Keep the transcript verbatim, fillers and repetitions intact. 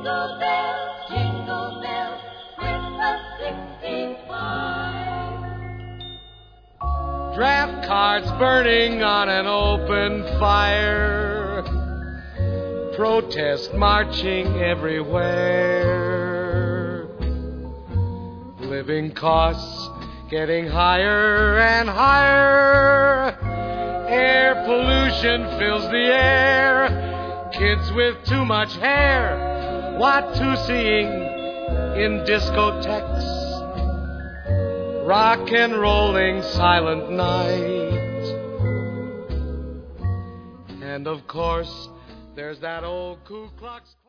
Jingle bells, jingle bells, Christmas sixty-five. Draft cards burning on an open fire, protest marching everywhere. Living costs getting higher and higher. Air pollution fills the air. Kids with too much hair, what to seeing in discotheques. Rock and rolling silent night. And of course, there's that old Ku Klux